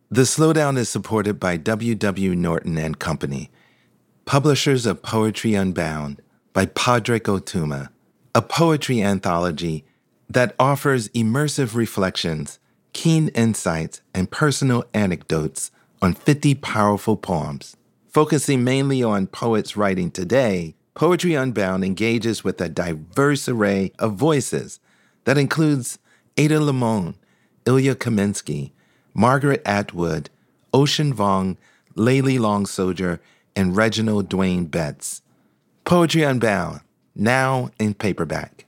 The Slowdown is supported by W. W. Norton and Company, publishers of Poetry Unbound by Padraig Ó Tuama, a poetry anthology that offers immersive reflections, keen insights, and personal anecdotes on 50 powerful poems. Focusing mainly on poets writing today, Poetry Unbound engages with a diverse array of voices that includes Ada Limon, Ilya Kaminsky, Margaret Atwood, Ocean Vuong, Layli Long Soldier, and Reginald Dwayne Betts. Poetry Unbound, now in paperback.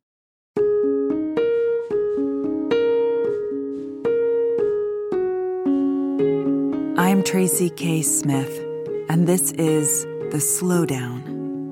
I'm Tracy K. Smith, and this is The Slowdown.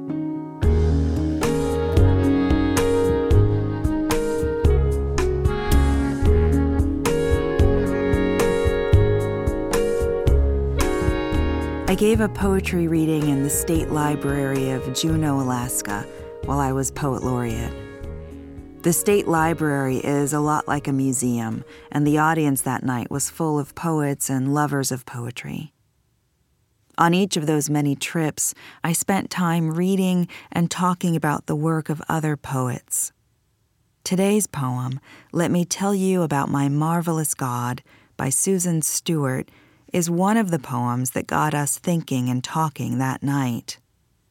I gave a poetry reading in the State Library of Juneau, Alaska, while I was Poet Laureate. The State Library is a lot like a museum, and the audience that night was full of poets and lovers of poetry. On each of those many trips, I spent time reading and talking about the work of other poets. Today's poem, Let Me Tell You About My Marvelous God, by Susan Stewart, is one of the poems that got us thinking and talking that night.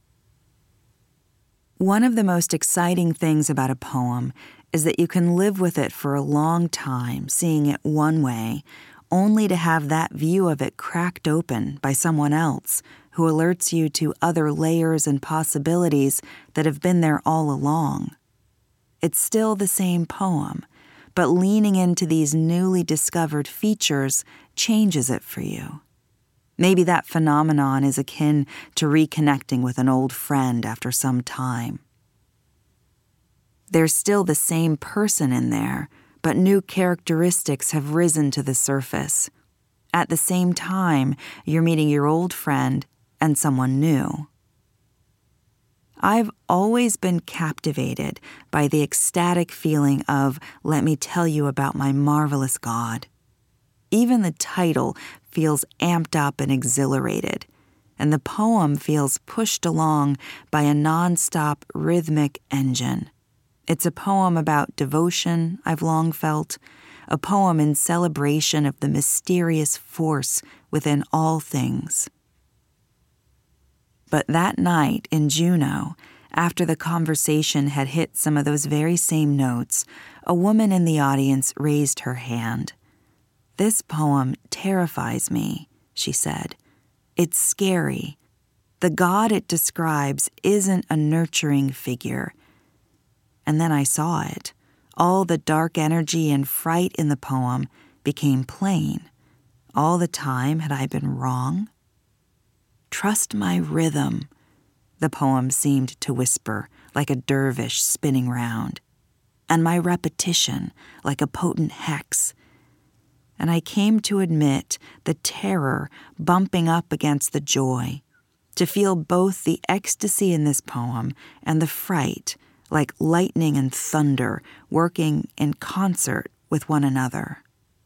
One of the most exciting things about a poem is that you can live with it for a long time, seeing it one way, only to have that view of it cracked open by someone else who alerts you to other layers and possibilities that have been there all along. It's still the same poem, but leaning into these newly discovered features changes it for you. Maybe that phenomenon is akin to reconnecting with an old friend after some time. There's still the same person in there, but new characteristics have risen to the surface. At the same time, you're meeting your old friend and someone new. I've always been captivated by the ecstatic feeling of, let me tell you about my marvelous God. Even the title feels amped up and exhilarated, and the poem feels pushed along by a nonstop rhythmic engine. It's a poem about devotion I've long felt, a poem in celebration of the mysterious force within all things. But that night in Juneau, after the conversation had hit some of those very same notes, a woman in the audience raised her hand. "This poem terrifies me," she said. "It's scary. The God it describes isn't a nurturing figure." And then I saw it. All the dark energy and fright in the poem became plain. All the time had I been wrong? "Trust my rhythm," the poem seemed to whisper, like a dervish spinning round, and my repetition, like a potent hex. And I came to admit the terror bumping up against the joy, to feel both the ecstasy in this poem and the fright, like lightning and thunder working in concert with one another.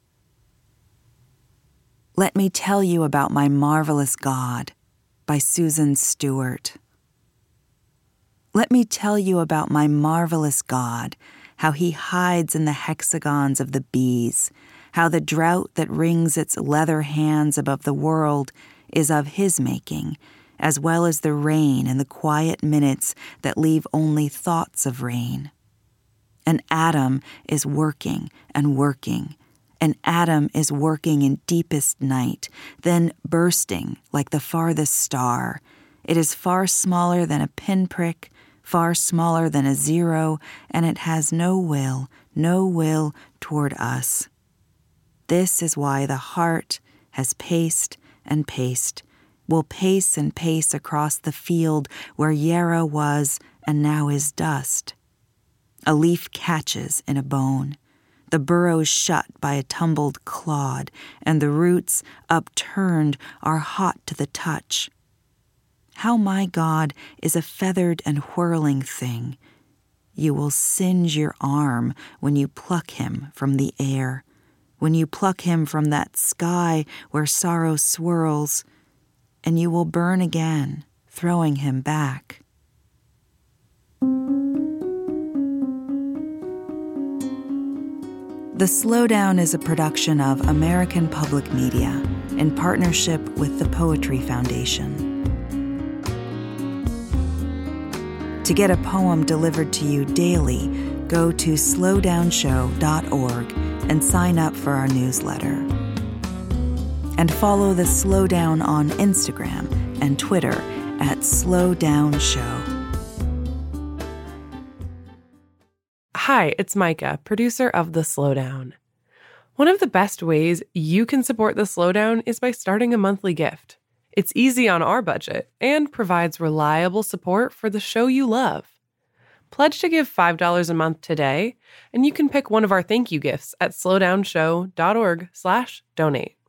Let Me Tell You About My Marvelous God, by Susan Stewart. Let me tell you about my marvelous God, how he hides in the hexagons of the bees, how the drought that wrings its leather hands above the world is of his making, as well as the rain and the quiet minutes that leave only thoughts of rain. An atom is working and working. An atom is working in deepest night, then bursting like the farthest star. It is far smaller than a pinprick, far smaller than a zero, and it has no will toward us. This is why the heart has paced and paced, will pace and pace across the field where Yarrow was and now is dust. A leaf catches in a bone. The burrows shut by a tumbled clod, and the roots, upturned, are hot to the touch. How my God is a feathered and whirling thing. You will singe your arm when you pluck him from the air, when you pluck him from that sky where sorrow swirls, and you will burn again, throwing him back. The Slowdown is a production of American Public Media in partnership with the Poetry Foundation. To get a poem delivered to you daily, go to slowdownshow.org and sign up for our newsletter. And follow the Slowdown on Instagram and Twitter at slowdownshow. Hi, it's Micah, producer of The Slowdown. One of the best ways you can support The Slowdown is by starting a monthly gift. It's easy on our budget and provides reliable support for the show you love. Pledge to give $5 a month today, and you can pick one of our thank you gifts at slowdownshow.org/donate.